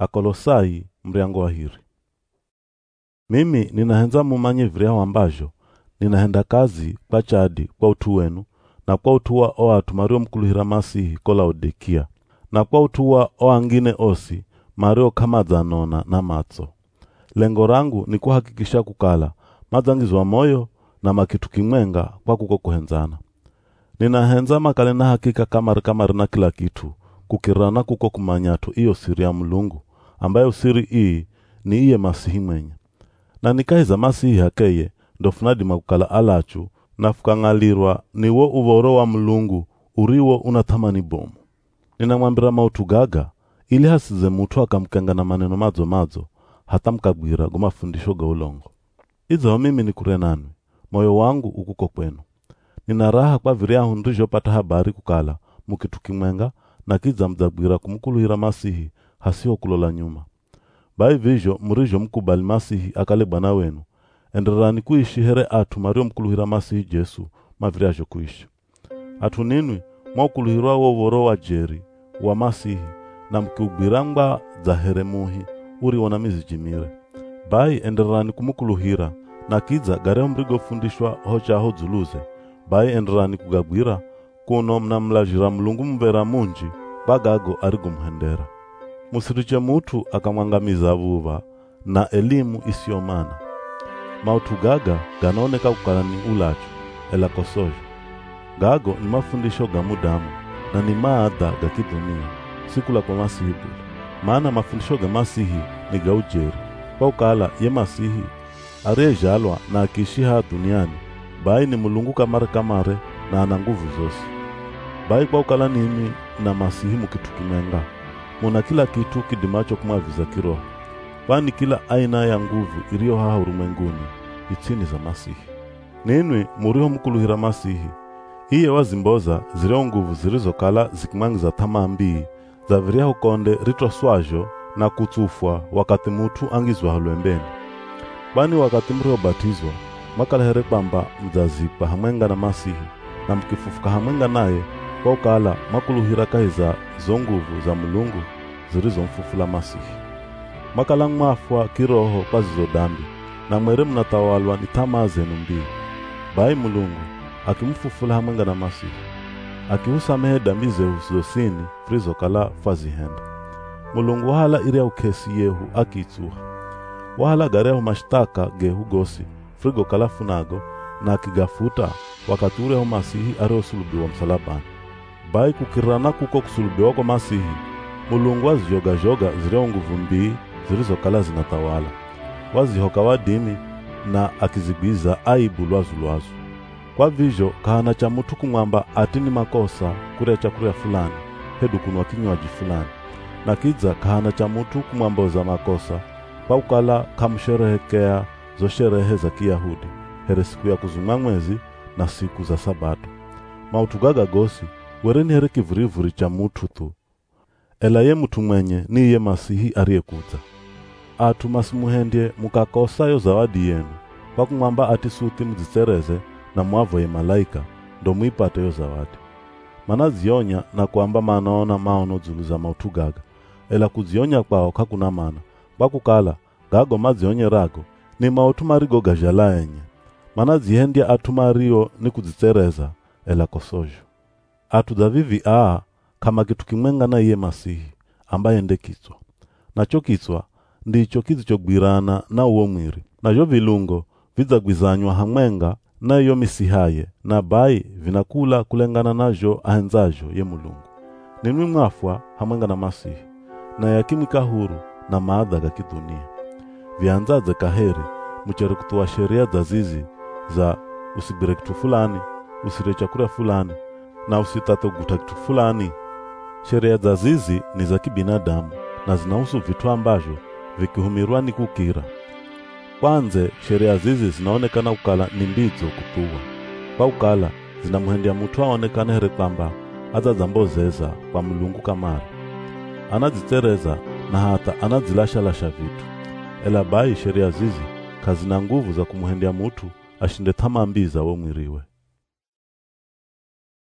Akolosai mriango wa hiri. Mimi ninahenza mumanye viryaho ambajo ninahenda kazi kwa chadi kwa utu wenu na kwa utuwa o atu mario mkuluhira Masihi ko Laodikia na kwa utuwa o angine osi mario kama zanona na matso. Lengo rangu ni kuhakikisha kukala mazangizwa moyo na makitu kimwenga kwa kuko kuhenzana. Ninahenza makale na hakika kamari na kila kitu kukirana kuko kumanyatu iyo siri ya Mulungu ambayo siri ii ni iye Masihi mwenye. Na nikaiza Masihi hakeye ndofunadi makukala alachu na fukangalirwa niwo uvoro wa Mulungu uriwo unatamani bomu. Ninamwambira mautugaga ili hasize mutu akamkenga na maneno madzo hata mkagwira gumafundisho ga ulongo. Izo mimi nikure nanwi, moyo wangu ukuko kwenu. Nina raha kwa viryahu ndijo pata habari kukala mukitu kimwenga na kiza mdabwira kumukuluhira Masihi hasiho kulola nyuma. Bai vijo murijo mkubali Masihi akale bwana wenu. Enderani kuishi here atu mario mkuluhira Masihi Jesu maviryajo kuishi. Atu ninwi mwakuluhirwa wovoro wa jeri wa Masihi na mkiubirangwa za heremuhi uri wana mizijimire. Bai enderani kumukuluhira na kiza gareo mrigo fundishwa hocha ho zuluze. Bai enderani kugabwira kuno mnamlajira Mulungu mvera munji bagago arigo muhendera. Musiriche mutu akamwangamiza vuva na elimu isiomana. Mautugaga ganaoneka kukala ni ulacho ela kosojo. Gago ni mafundisho ga mudamu na ni maadha ga kidunia sikula kwa Masihi bule. Maana mafundisho ga Masihi ni ga ujeri. Kwa ukala ye Masihi arejalwa na akishiha duniani bai ni Mulungu kamare na ana nguvu zosi. Bai kwa ukala nini na Masihi mukitu kimenga muna kila kitu kidimacho kumaviza kiroho. Kwani kila aina ya nguvu iliyo haha ulimwenguni itini za Masihi. Ninwi muriho mkuluhira Masihi iye wazimboza zireo nguvu zilizokala zikimangiza tamaa mbii za viryaho konde ritoswajo na kutufwa wakati mutu angizwa halwembeni. Bani wakati mriho batizwa makala here kwamba mzazikwa hamwenga na Masihi na mkifufuka hamwenga naye kwa ukala makuluhira kahiza zo nguvu za Mulungu zirizo mfufula Masihi. Makala ngmafwa kiroho kwa zizo dambi na mwere mnatawalwa ni tamaa zenu mbii. Bai Mulungu akimfufula hamwenga na Masihi akihusamehe dambi zehuzosini frizo kala fazihenda. Mulungu wahala iria ukesi yehu akitsuha. Wahala gareho mashtaka gehu gosi frigo kala funago na akigafuta wakati ureho Masihi areo sulubiwa msalabani. Bai kukirana kuko kusulubiwa kwa Masihi Mulungu wazijoga zireo nguvu mbii zilizokala zinatawala. Wazihoka wadimi na akizigwiza aibu lwazu. Kwa vijo kahana cha mutu kumwamba atini makosa kuria chakuria fulani hedu kunwa kinywaji fulani. Na kiza kahana cha mutu kumwamboza makosa kwa ukala kamsherehekea zo sherehe za Kiyahudi here siku ya kuzunga mwezi na siku za Sabato. Mautugaga gosi wereni here kivurivuri cha mutu tu. Ela ye mutu mwenye ni ye Masihi ariyekuza. Atu masimuhendye mukakosa yo zawadi yenu kwa kumwamba atisuti mzitereze na mwavo ye malaika ndo muipate yo zawadi. Mana zionya na kuamba manaona maono zuluza mautugaga. Ela kuzionya kwao kakuna mana. Kwa kukala gago mazionye rago ni mautumarigo gajala enye. Mana zihendya atumario ni kuzitereza ela kosojo. Atu dhavivi kama kitu kimwenga na iye Masihi ambaye nde kitswa. Na cho kitswa ndicho kizichogwirana na uwo mwiri. Na jo vilungo vizagwizanywa hamwenga na iyo misihaye na bai vinakula kulengana najo ahenzajo ye Mulungu. Ninwi mwafwa hamwenga na Masihi na yakimika huru na maadha ga kidunia. Vianzaze kaheri mchere kutuwa sheria za zizi za usibire kitu fulani, usire chakula fulani na usitate guta kitu fulani. Sheria za zizi ni za kibinadamu na zinahusu vitu ambajo vikihumirwa ni kukira. Kwanze sheria zizi zinaonekana ukala ni mbizo kutuwa. Kwa ukala zinamuhendia mutu aonekane here kwamba azazambozeza kwa Mulungu kamari. Anazitereza na hata anazilasha vitu. Ela bai sheria zizi kazina nguvu za kumuhendia mutu ashinde tamaa mbii za wo mwiriwe.